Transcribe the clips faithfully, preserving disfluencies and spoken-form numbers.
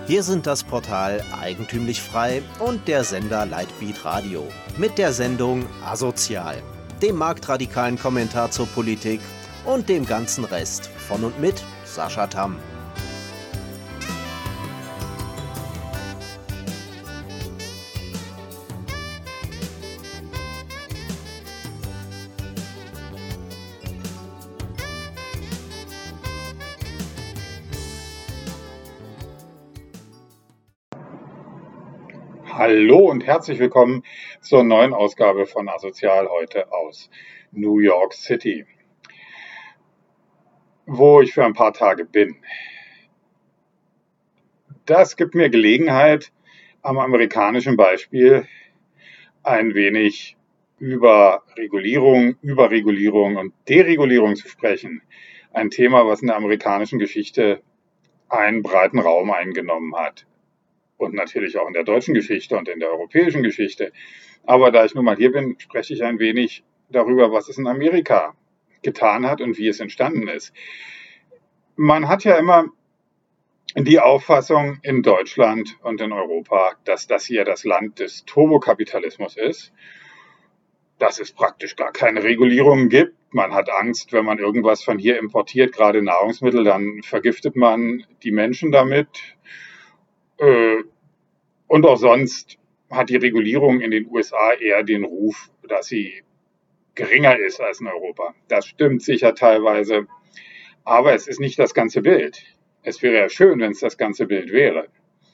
Wir sind das Portal Eigentümlich Frei und der Sender Lightbeat Radio mit der Sendung Asozial, dem marktradikalen Kommentar zur Politik und dem ganzen Rest von und mit Sascha Tamm. Hallo und herzlich willkommen zur neuen Ausgabe von Asozial, heute aus New York City, wo ich für ein paar Tage bin. Das gibt mir Gelegenheit, am amerikanischen Beispiel ein wenig über Regulierung, Überregulierung und Deregulierung zu sprechen. Ein Thema, was in der amerikanischen Geschichte einen breiten Raum eingenommen hat. Und natürlich auch in der deutschen Geschichte und in der europäischen Geschichte. Aber da ich nun mal hier bin, spreche ich ein wenig darüber, was es in Amerika getan hat und wie es entstanden ist. Man hat ja immer die Auffassung in Deutschland und in Europa, dass das hier das Land des Turbokapitalismus ist, dass es praktisch gar keine Regulierungen gibt. Man hat Angst, wenn man irgendwas von hier importiert, gerade Nahrungsmittel, dann vergiftet man die Menschen damit. Und auch sonst hat die Regulierung in den U S A eher den Ruf, dass sie geringer ist als in Europa. Das stimmt sicher teilweise, aber es ist nicht das ganze Bild. Es wäre ja schön, wenn es das ganze Bild wäre.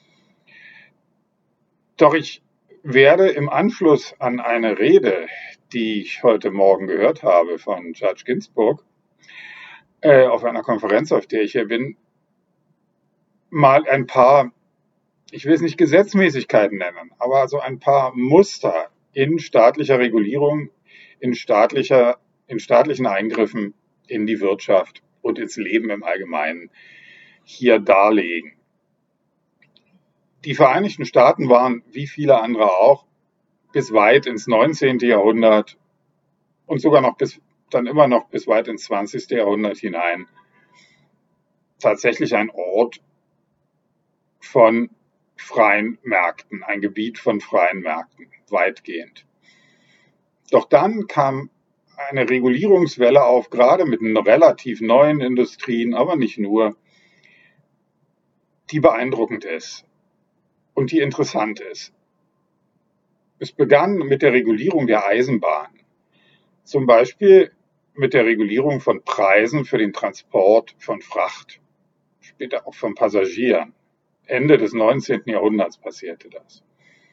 Doch ich werde im Anschluss an eine Rede, die ich heute Morgen gehört habe von Judge Ginsburg, äh, auf einer Konferenz, auf der ich hier bin, mal ein paar, ich will es nicht Gesetzmäßigkeiten nennen, aber so ein paar Muster in staatlicher Regulierung, in, staatlicher, in staatlichen Eingriffen in die Wirtschaft und ins Leben im Allgemeinen hier darlegen. Die Vereinigten Staaten waren, wie viele andere auch, bis weit ins neunzehnten Jahrhundert und sogar noch bis, dann immer noch bis weit ins zwanzigsten Jahrhundert hinein tatsächlich ein Ort von freien Märkten, ein Gebiet von freien Märkten, weitgehend. Doch dann kam eine Regulierungswelle auf, gerade mit relativ neuen Industrien, aber nicht nur, die beeindruckend ist und die interessant ist. Es begann mit der Regulierung der Eisenbahn, zum Beispiel mit der Regulierung von Preisen für den Transport von Fracht, später auch von Passagieren. Ende des neunzehnten Jahrhunderts passierte das.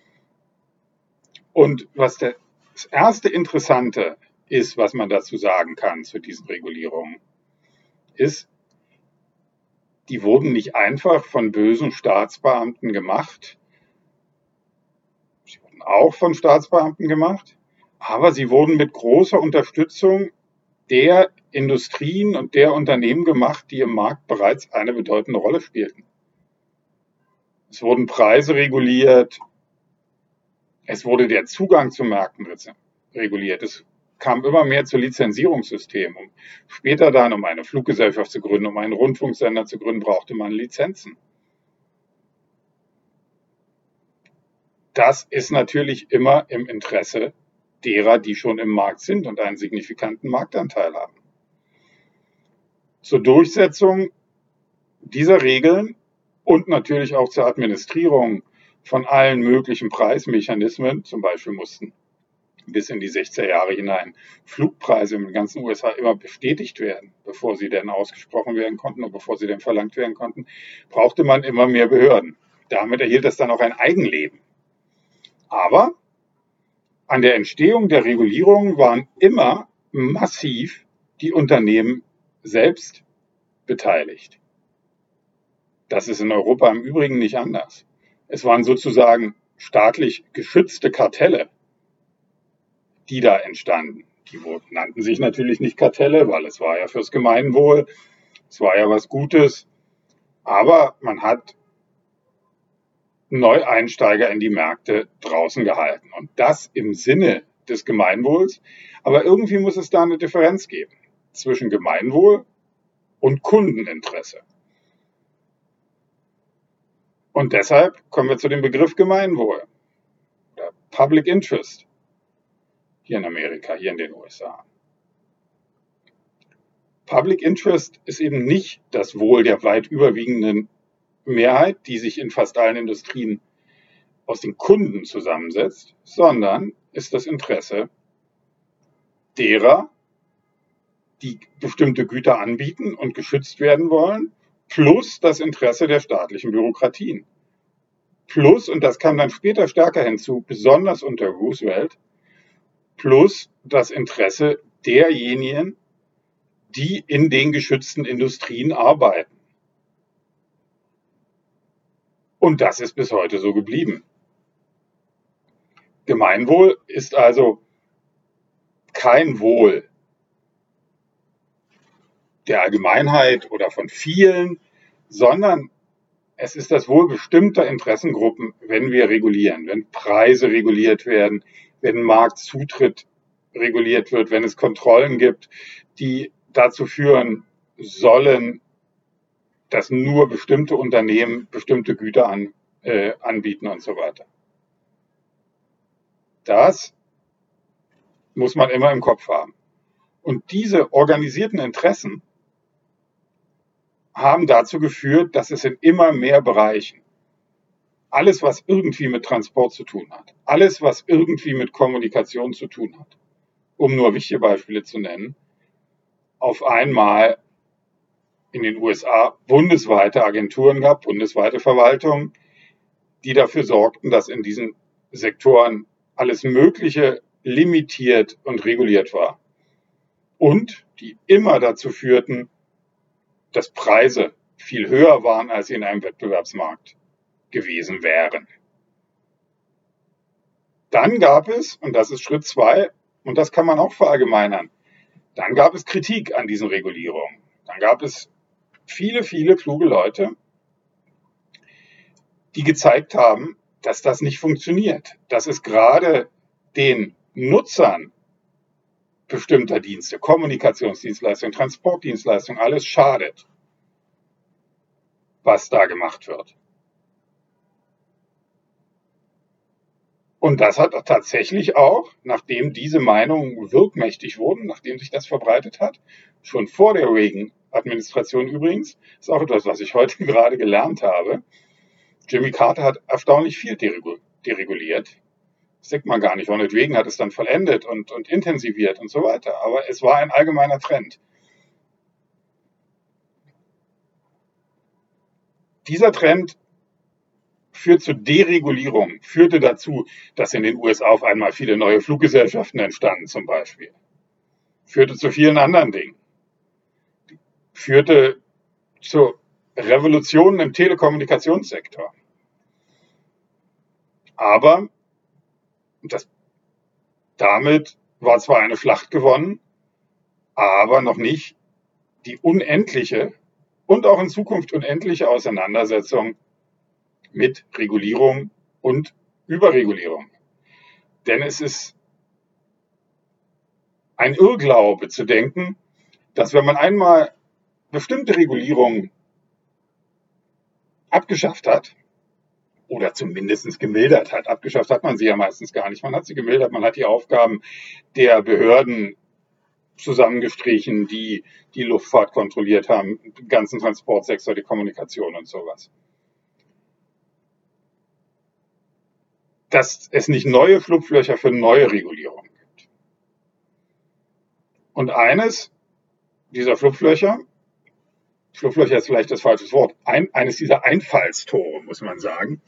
Und was der, das erste Interessante ist, was man dazu sagen kann zu diesen Regulierungen, ist, die wurden nicht einfach von bösen Staatsbeamten gemacht. Sie wurden auch von Staatsbeamten gemacht, aber sie wurden mit großer Unterstützung der Industrien und der Unternehmen gemacht, die im Markt bereits eine bedeutende Rolle spielten. Es wurden Preise reguliert, es wurde der Zugang zu Märkten reguliert, es kam immer mehr zu Lizenzierungssystemen. Um später dann, um eine Fluggesellschaft zu gründen, um einen Rundfunksender zu gründen, brauchte man Lizenzen. Das ist natürlich immer im Interesse derer, die schon im Markt sind und einen signifikanten Marktanteil haben. Zur Durchsetzung dieser Regeln und natürlich auch zur Administrierung von allen möglichen Preismechanismen, zum Beispiel mussten bis in die sechziger Jahre hinein Flugpreise in den ganzen U S A immer bestätigt werden, bevor sie denn ausgesprochen werden konnten und bevor sie denn verlangt werden konnten, brauchte man immer mehr Behörden. Damit erhielt es dann auch ein Eigenleben. Aber an der Entstehung der Regulierung waren immer massiv die Unternehmen selbst beteiligt. Das ist in Europa im Übrigen nicht anders. Es waren sozusagen staatlich geschützte Kartelle, die da entstanden. Die nannten sich natürlich nicht Kartelle, weil es war ja fürs Gemeinwohl, es war ja was Gutes, aber man hat Neueinsteiger in die Märkte draußen gehalten. Und das im Sinne des Gemeinwohls. Aber irgendwie muss es da eine Differenz geben zwischen Gemeinwohl und Kundeninteresse. Und deshalb kommen wir zu dem Begriff Gemeinwohl oder Public Interest hier in Amerika, hier in den U S A. Public Interest ist eben nicht das Wohl der weit überwiegenden Mehrheit, die sich in fast allen Industrien aus den Kunden zusammensetzt, sondern ist das Interesse derer, die bestimmte Güter anbieten und geschützt werden wollen, plus das Interesse der staatlichen Bürokratien. Plus, und das kam dann später stärker hinzu, besonders unter Roosevelt, plus das Interesse derjenigen, die in den geschützten Industrien arbeiten. Und das ist bis heute so geblieben. Gemeinwohl ist also kein Wohl der Allgemeinheit oder von vielen, sondern es ist das Wohl bestimmter Interessengruppen, wenn wir regulieren, wenn Preise reguliert werden, wenn Marktzutritt reguliert wird, wenn es Kontrollen gibt, die dazu führen sollen, dass nur bestimmte Unternehmen bestimmte Güter an, äh, anbieten und so weiter. Das muss man immer im Kopf haben. Und diese organisierten Interessen haben dazu geführt, dass es in immer mehr Bereichen alles, was irgendwie mit Transport zu tun hat, alles, was irgendwie mit Kommunikation zu tun hat, um nur wichtige Beispiele zu nennen, auf einmal in den U S A bundesweite Agenturen gab, bundesweite Verwaltungen, die dafür sorgten, dass in diesen Sektoren alles Mögliche limitiert und reguliert war. Und die immer dazu führten, dass Preise viel höher waren, als sie in einem Wettbewerbsmarkt gewesen wären. Dann gab es, und das ist Schritt zwei, und das kann man auch verallgemeinern, dann gab es Kritik an diesen Regulierungen. Dann gab es viele, viele kluge Leute, die gezeigt haben, dass das nicht funktioniert, dass es gerade den Nutzern bestimmter Dienste, Kommunikationsdienstleistungen, Transportdienstleistungen, alles schadet, was da gemacht wird. Und das hat tatsächlich auch, nachdem diese Meinungen wirkmächtig wurden, nachdem sich das verbreitet hat, schon vor der Reagan-Administration übrigens, ist auch etwas, was ich heute gerade gelernt habe, Jimmy Carter hat erstaunlich viel dereguliert. Das denkt man gar nicht, meinetwegen hat es dann vollendet und, und intensiviert und so weiter. Aber es war ein allgemeiner Trend. Dieser Trend führt zu Deregulierung, führte dazu, dass in den U S A auf einmal viele neue Fluggesellschaften entstanden zum Beispiel. Führte zu vielen anderen Dingen. Führte zu Revolutionen im Telekommunikationssektor. Aber das, damit war zwar eine Schlacht gewonnen, aber noch nicht die unendliche und auch in Zukunft unendliche Auseinandersetzung mit Regulierung und Überregulierung. Denn es ist ein Irrglaube zu denken, dass wenn man einmal bestimmte Regulierungen abgeschafft hat, oder zumindest gemildert hat. Abgeschafft hat man sie ja meistens gar nicht. Man hat sie gemildert, man hat die Aufgaben der Behörden zusammengestrichen, die die Luftfahrt kontrolliert haben, den ganzen Transportsektor, die Kommunikation und sowas. Dass es nicht neue Schlupflöcher für neue Regulierungen gibt. Und eines dieser Schlupflöcher, Schlupflöcher ist vielleicht das falsche Wort, ein, eines dieser Einfallstore, muss man sagen,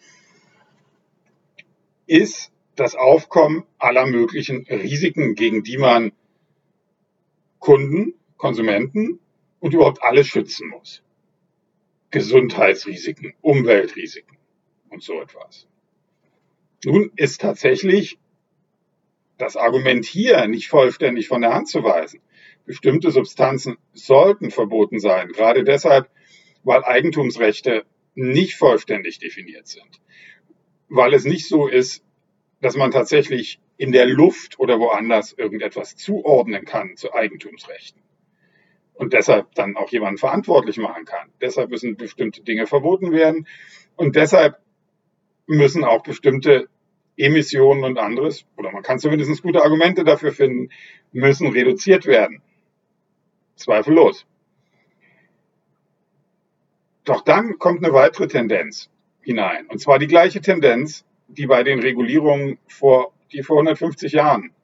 ist das Aufkommen aller möglichen Risiken, gegen die man Kunden, Konsumenten und überhaupt alles schützen muss. Gesundheitsrisiken, Umweltrisiken und so etwas. Nun ist tatsächlich das Argument hier nicht vollständig von der Hand zu weisen. Bestimmte Substanzen sollten verboten sein, gerade deshalb, weil Eigentumsrechte nicht vollständig definiert sind. Weil es nicht so ist, dass man tatsächlich in der Luft oder woanders irgendetwas zuordnen kann zu Eigentumsrechten und deshalb dann auch jemanden verantwortlich machen kann. Deshalb müssen bestimmte Dinge verboten werden Und deshalb müssen auch bestimmte Emissionen und anderes, oder man kann zumindest gute Argumente dafür finden, müssen reduziert werden. Zweifellos. Doch dann kommt eine weitere Tendenz hinein. Und zwar die gleiche Tendenz, die bei den Regulierungen vor, die vor hundertfünfzig Jahren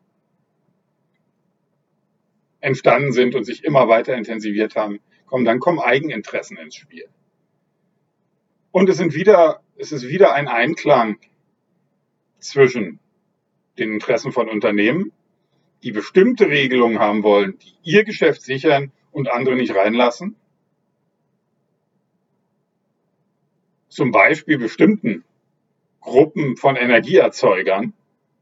entstanden sind und sich immer weiter intensiviert haben, kommen, dann kommen Eigeninteressen ins Spiel. Und es sind wieder, es ist wieder ein Einklang zwischen den Interessen von Unternehmen, die bestimmte Regelungen haben wollen, die ihr Geschäft sichern und andere nicht reinlassen. Zum Beispiel bestimmten Gruppen von Energieerzeugern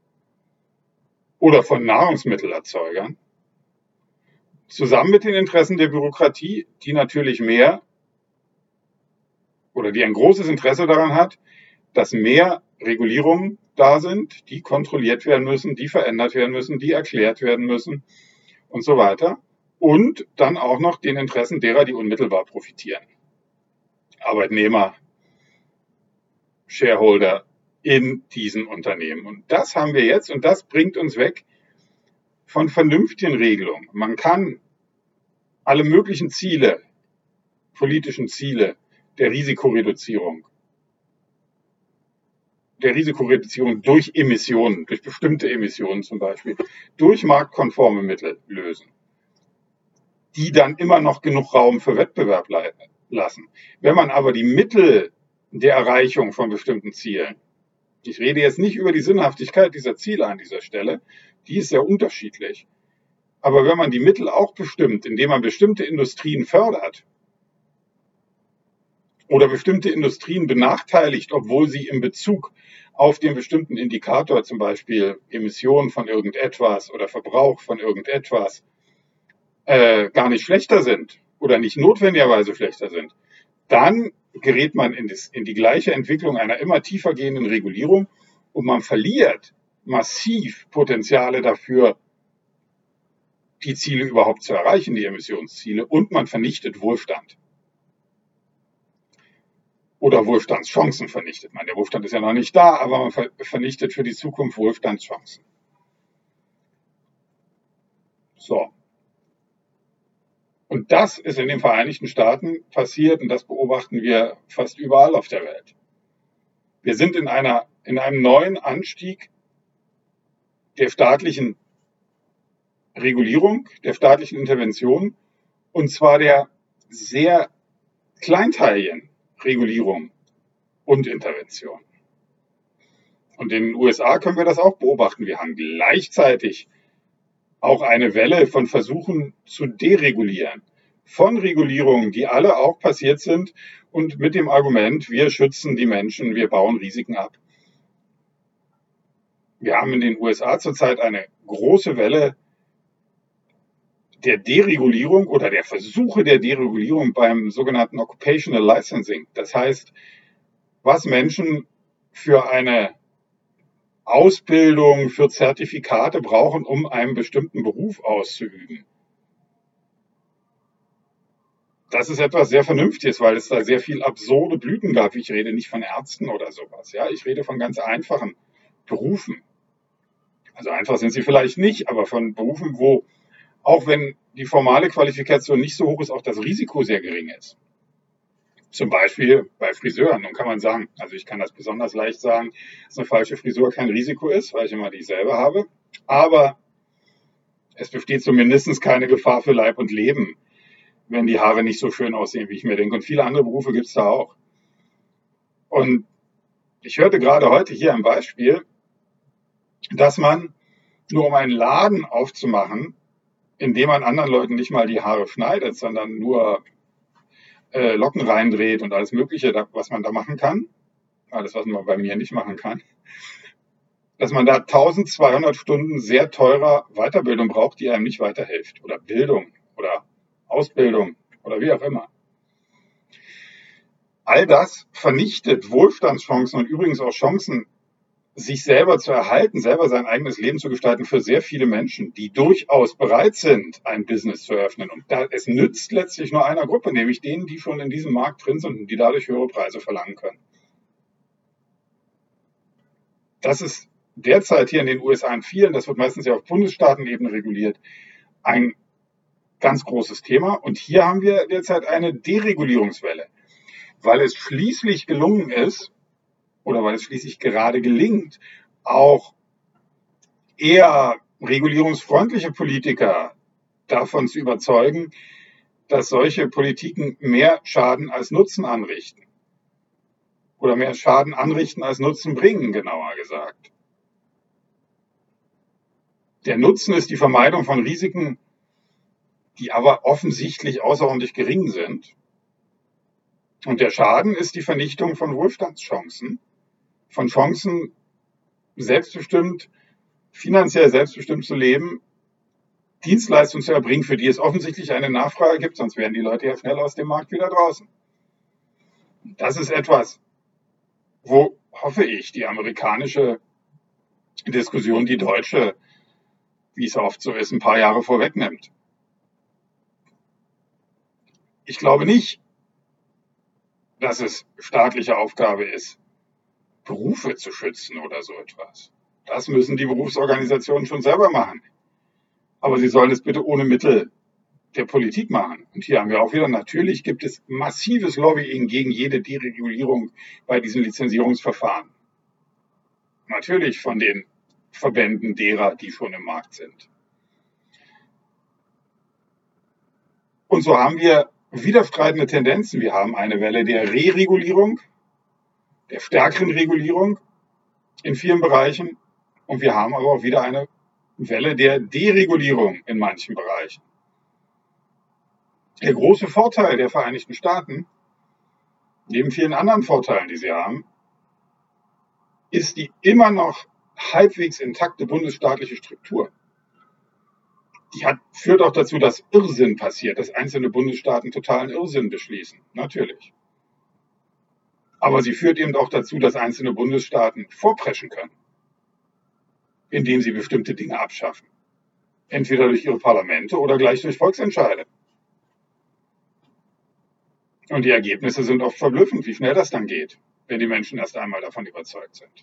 oder von Nahrungsmittelerzeugern, zusammen mit den Interessen der Bürokratie, die natürlich mehr oder die ein großes Interesse daran hat, dass mehr Regulierungen da sind, die kontrolliert werden müssen, die verändert werden müssen, die erklärt werden müssen und so weiter. Und dann auch noch den Interessen derer, die unmittelbar profitieren. Arbeitnehmer, Shareholder in diesen Unternehmen. Und das haben wir jetzt und das bringt uns weg von vernünftigen Regelungen. Man kann alle möglichen Ziele, politischen Ziele der Risikoreduzierung, der Risikoreduzierung durch Emissionen, durch bestimmte Emissionen zum Beispiel, durch marktkonforme Mittel lösen, die dann immer noch genug Raum für Wettbewerb lassen. Wenn man aber die Mittel der Erreichung von bestimmten Zielen, ich rede jetzt nicht über die Sinnhaftigkeit dieser Ziele an dieser Stelle, die ist sehr unterschiedlich, aber wenn man die Mittel auch bestimmt, indem man bestimmte Industrien fördert oder bestimmte Industrien benachteiligt, obwohl sie in Bezug auf den bestimmten Indikator, zum Beispiel Emissionen von irgendetwas oder Verbrauch von irgendetwas, äh, gar nicht schlechter sind oder nicht notwendigerweise schlechter sind, dann gerät man in, das, in die gleiche Entwicklung einer immer tiefer gehenden Regulierung und man verliert massiv Potenziale dafür, die Ziele überhaupt zu erreichen, die Emissionsziele, und man vernichtet Wohlstand. Oder Wohlstandschancen vernichtet man. Der Wohlstand ist ja noch nicht da, aber man vernichtet für die Zukunft Wohlstandschancen. So. Und das ist in den Vereinigten Staaten passiert und das beobachten wir fast überall auf der Welt. Wir sind in einer, in einem neuen Anstieg der staatlichen Regulierung, der staatlichen Intervention, und zwar der sehr kleinteiligen Regulierung und Intervention. Und in den U S A können wir das auch beobachten. Wir haben gleichzeitig auch eine Welle von Versuchen zu deregulieren, von Regulierungen, die alle auch passiert sind und mit dem Argument, wir schützen die Menschen, wir bauen Risiken ab. Wir haben in den U S A zurzeit eine große Welle der Deregulierung oder der Versuche der Deregulierung beim sogenannten Occupational Licensing. Das heißt, was Menschen für eine Ausbildung, für Zertifikate brauchen, um einen bestimmten Beruf auszuüben. Das ist etwas sehr Vernünftiges, weil es da sehr viel absurde Blüten gab. Ich rede nicht von Ärzten oder sowas. Ja, ich rede von ganz einfachen Berufen. Also einfach sind sie vielleicht nicht, aber von Berufen, wo auch wenn die formale Qualifikation nicht so hoch ist, auch das Risiko sehr gering ist. Zum Beispiel bei Friseuren. Nun kann man sagen, also ich kann das besonders leicht sagen, dass eine falsche Frisur kein Risiko ist, weil ich immer die selber habe. Aber es besteht zumindest keine Gefahr für Leib und Leben, wenn die Haare nicht so schön aussehen, wie ich mir denke. Und viele andere Berufe gibt es da auch. Und ich hörte gerade heute hier ein Beispiel, dass man nur um einen Laden aufzumachen, indem man anderen Leuten nicht mal die Haare schneidet, sondern nur äh, Locken reindreht und alles Mögliche, was man da machen kann, alles, was man bei mir nicht machen kann, dass man da eintausendzweihundert Stunden sehr teurer Weiterbildung braucht, die einem nicht weiterhilft. Oder Bildung oder Ausbildung oder wie auch immer. All das vernichtet Wohlstandschancen und übrigens auch Chancen, sich selber zu erhalten, selber sein eigenes Leben zu gestalten für sehr viele Menschen, die durchaus bereit sind, ein Business zu eröffnen. Und da, es nützt letztlich nur einer Gruppe, nämlich denen, die schon in diesem Markt drin sind und die dadurch höhere Preise verlangen können. Das ist derzeit hier in den U S A in vielen, das wird meistens ja auf Bundesstaatenebene reguliert, ein ganz großes Thema. Und hier haben wir derzeit eine Deregulierungswelle, weil es schließlich gelungen ist, oder weil es schließlich gerade gelingt, auch eher regulierungsfreundliche Politiker davon zu überzeugen, dass solche Politiken mehr Schaden als Nutzen anrichten. Oder mehr Schaden anrichten als Nutzen bringen, genauer gesagt. Der Nutzen ist die Vermeidung von Risiken, die aber offensichtlich außerordentlich gering sind. Und der Schaden ist die Vernichtung von Wohlstandschancen, von Chancen, selbstbestimmt, finanziell selbstbestimmt zu leben, Dienstleistungen zu erbringen, für die es offensichtlich eine Nachfrage gibt, sonst wären die Leute ja schnell aus dem Markt wieder draußen. Das ist etwas, wo, hoffe ich, die amerikanische Diskussion die deutsche, wie es oft so ist, ein paar Jahre vorwegnimmt. Ich glaube nicht, dass es staatliche Aufgabe ist, Berufe zu schützen oder so etwas. Das müssen die Berufsorganisationen schon selber machen. Aber sie sollen es bitte ohne Mittel der Politik machen. Und hier haben wir auch wieder, natürlich gibt es massives Lobbying gegen jede Deregulierung bei diesen Lizenzierungsverfahren. Natürlich von den Verbänden derer, die schon im Markt sind. Und so haben wir widerstreitende Tendenzen. Wir haben eine Welle der Re-Regulierung, der stärkeren Regulierung in vielen Bereichen. Und wir haben aber auch wieder eine Welle der Deregulierung in manchen Bereichen. Der große Vorteil der Vereinigten Staaten, neben vielen anderen Vorteilen, die sie haben, ist die immer noch halbwegs intakte bundesstaatliche Struktur. Die hat, führt auch dazu, dass Irrsinn passiert, dass einzelne Bundesstaaten totalen Irrsinn beschließen. Natürlich. Aber sie führt eben auch dazu, dass einzelne Bundesstaaten vorpreschen können, indem sie bestimmte Dinge abschaffen. Entweder durch ihre Parlamente oder gleich durch Volksentscheide. Und die Ergebnisse sind oft verblüffend, wie schnell das dann geht, wenn die Menschen erst einmal davon überzeugt sind.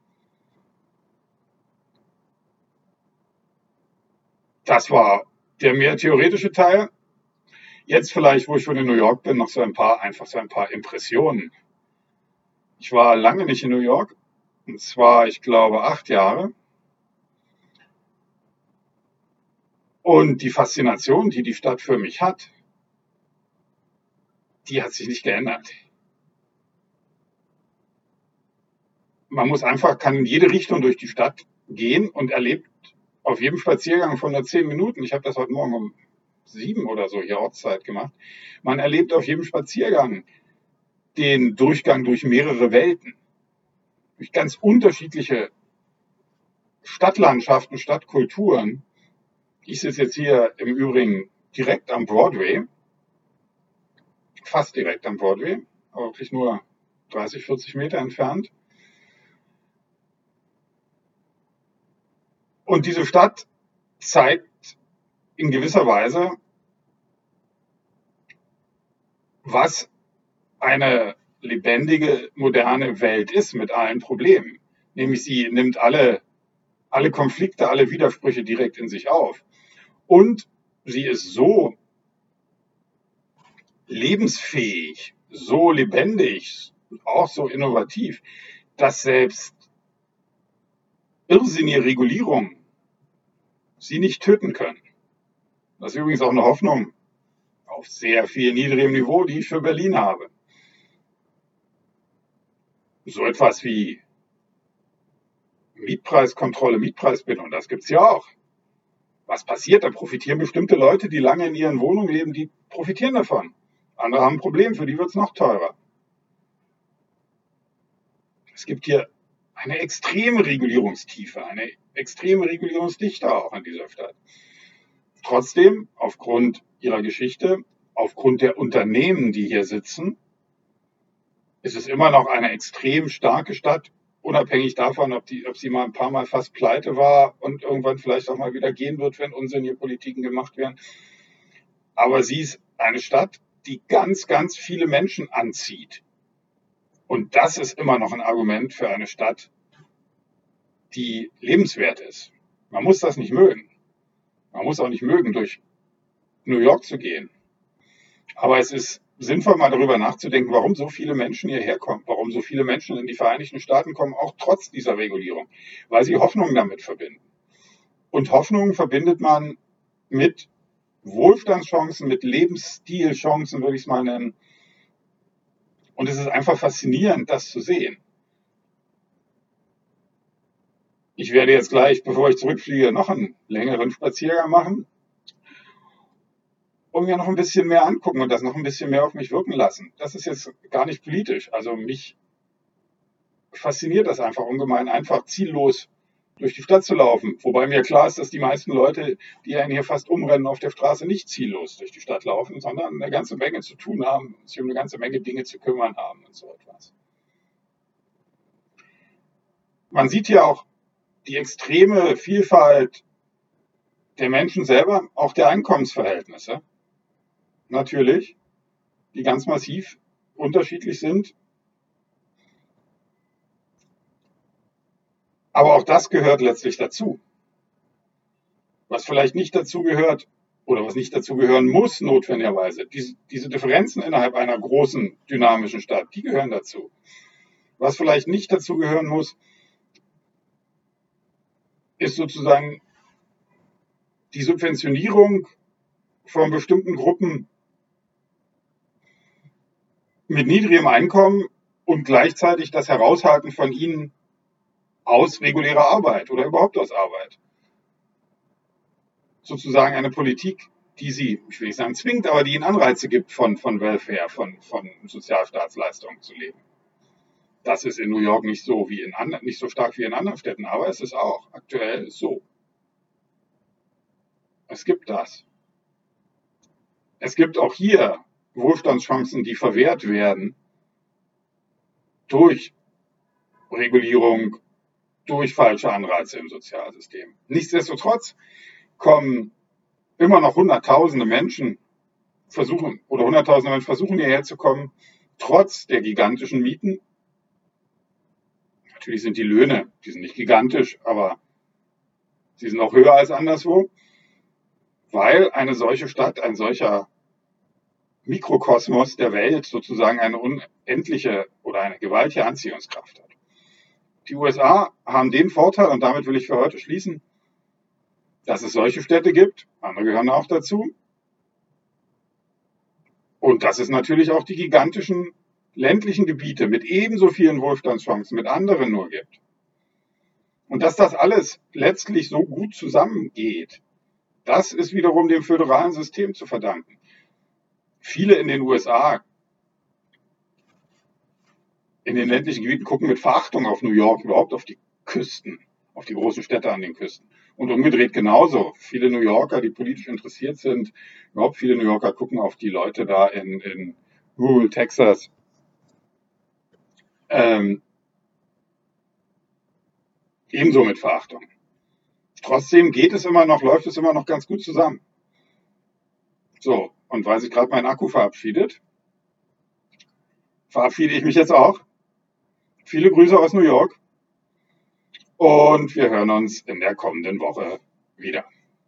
Das war der mehr theoretische Teil. Jetzt vielleicht, wo ich schon in New York bin, noch so ein paar, einfach so ein paar Impressionen. Ich war lange nicht in New York, und zwar, ich glaube, acht Jahre. Und die Faszination, die die Stadt für mich hat, die hat sich nicht geändert. Man muss einfach, kann in jede Richtung durch die Stadt gehen und erlebt auf jedem Spaziergang von nur zehn Minuten, ich habe das heute Morgen um sieben oder so hier Ortszeit gemacht, man erlebt auf jedem Spaziergang den Durchgang durch mehrere Welten, durch ganz unterschiedliche Stadtlandschaften, Stadtkulturen. Ich sitze jetzt hier im Übrigen direkt am Broadway, fast direkt am Broadway, aber wirklich nur dreißig, vierzig Meter entfernt. Und diese Stadt zeigt in gewisser Weise, was eine lebendige, moderne Welt ist mit allen Problemen. Nämlich sie nimmt alle, alle Konflikte, alle Widersprüche direkt in sich auf. Und sie ist so lebensfähig, so lebendig, auch so innovativ, dass selbst irrsinnige Regulierungen sie nicht töten können. Das ist übrigens auch eine Hoffnung auf sehr viel niedrigem Niveau, die ich für Berlin habe. So etwas wie Mietpreiskontrolle, Mietpreisbindung, das gibt's ja auch. Was passiert? Da profitieren bestimmte Leute, die lange in ihren Wohnungen leben, die profitieren davon. Andere haben ein Problem, für die wird's noch teurer. Es gibt hier eine extreme Regulierungstiefe, eine extreme Regulierungsdichte auch in dieser Stadt. Trotzdem, aufgrund ihrer Geschichte, aufgrund der Unternehmen, die hier sitzen, ist es immer noch eine extrem starke Stadt, unabhängig davon, ob, die, ob sie mal ein paar Mal fast pleite war und irgendwann vielleicht auch mal wieder gehen wird, wenn unsinnige Politiken gemacht werden. Aber sie ist eine Stadt, die ganz, ganz viele Menschen anzieht. Und das ist immer noch ein Argument für eine Stadt, die lebenswert ist. Man muss das nicht mögen. Man muss auch nicht mögen, durch New York zu gehen. Aber es ist sinnvoll, mal darüber nachzudenken, warum so viele Menschen hierher kommen, warum so viele Menschen in die Vereinigten Staaten kommen, auch trotz dieser Regulierung, weil sie Hoffnung damit verbinden. Und Hoffnung verbindet man mit Wohlstandschancen, mit Lebensstilchancen, würde ich es mal nennen. Und es ist einfach faszinierend, das zu sehen. Ich werde jetzt gleich, bevor ich zurückfliege, noch einen längeren Spaziergang machen und mir noch ein bisschen mehr angucken und das noch ein bisschen mehr auf mich wirken lassen. Das ist jetzt gar nicht politisch. Also mich fasziniert das einfach ungemein, einfach ziellos durch die Stadt zu laufen. Wobei mir klar ist, dass die meisten Leute, die einen hier fast umrennen auf der Straße, nicht ziellos durch die Stadt laufen, sondern eine ganze Menge zu tun haben, sich um eine ganze Menge Dinge zu kümmern haben und so etwas. Man sieht hier auch die extreme Vielfalt der Menschen selber, auch der Einkommensverhältnisse, natürlich, die ganz massiv unterschiedlich sind. Aber auch das gehört letztlich dazu. Was vielleicht nicht dazu gehört oder was nicht dazu gehören muss notwendigerweise, diese, diese Differenzen innerhalb einer großen, dynamischen Stadt, die gehören dazu. Was vielleicht nicht dazu gehören muss, ist sozusagen die Subventionierung von bestimmten Gruppen mit niedrigem Einkommen und gleichzeitig das Heraushalten von ihnen aus regulärer Arbeit oder überhaupt aus Arbeit. Sozusagen eine Politik, die sie, ich will nicht sagen zwingt, aber die ihnen Anreize gibt, von, von Welfare, von, von Sozialstaatsleistungen zu leben. Das ist in New York nicht so wie in anderen, nicht so stark wie in anderen Städten, aber es ist auch aktuell so. Es gibt das. Es gibt auch hier Wohlstandschancen, die verwehrt werden durch Regulierung, durch falsche Anreize im Sozialsystem. Nichtsdestotrotz kommen immer noch Hunderttausende Menschen versuchen, oder Hunderttausende Menschen versuchen hierher zu kommen, trotz der gigantischen Mieten. Natürlich sind die Löhne, die sind nicht gigantisch, aber sie sind auch höher als anderswo, weil eine solche Stadt, ein solcher Mikrokosmos der Welt sozusagen eine unendliche oder eine gewaltige Anziehungskraft hat. Die U S A haben den Vorteil, und damit will ich für heute schließen, dass es solche Städte gibt, andere gehören auch dazu, und dass es natürlich auch die gigantischen ländlichen Gebiete mit ebenso vielen Wohlstandschancen mit anderen nur gibt. Und dass das alles letztlich so gut zusammengeht, das ist wiederum dem föderalen System zu verdanken. Viele in den U S A, in den ländlichen Gebieten, gucken mit Verachtung auf New York, überhaupt auf die Küsten, auf die großen Städte an den Küsten. Und umgedreht genauso. Viele New Yorker, die politisch interessiert sind, überhaupt viele New Yorker gucken auf die Leute da in, in rural Texas, ähm, ebenso mit Verachtung. Trotzdem geht es immer noch, läuft es immer noch ganz gut zusammen. So, und weil sich gerade mein Akku verabschiedet, verabschiede ich mich jetzt auch. Viele Grüße aus New York und wir hören uns in der kommenden Woche wieder.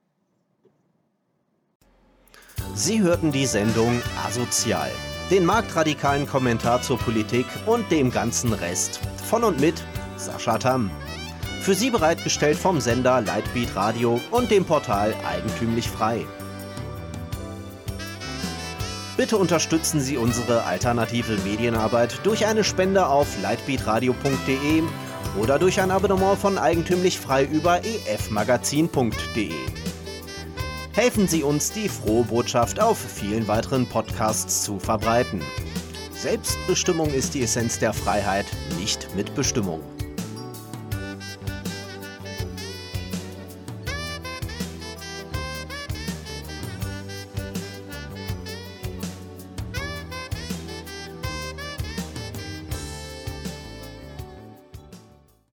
Sie hörten die Sendung Asozial, den marktradikalen Kommentar zur Politik und dem ganzen Rest von und mit Sascha Tamm. Für Sie bereitgestellt vom Sender Lightbeat Radio und dem Portal Eigentümlich Frei. Bitte unterstützen Sie unsere alternative Medienarbeit durch eine Spende auf lightbeatradio punkt de oder durch ein Abonnement von Eigentümlich Frei über e f magazin punkt de. Helfen Sie uns, die frohe Botschaft auf vielen weiteren Podcasts zu verbreiten. Selbstbestimmung ist die Essenz der Freiheit, nicht Mitbestimmung.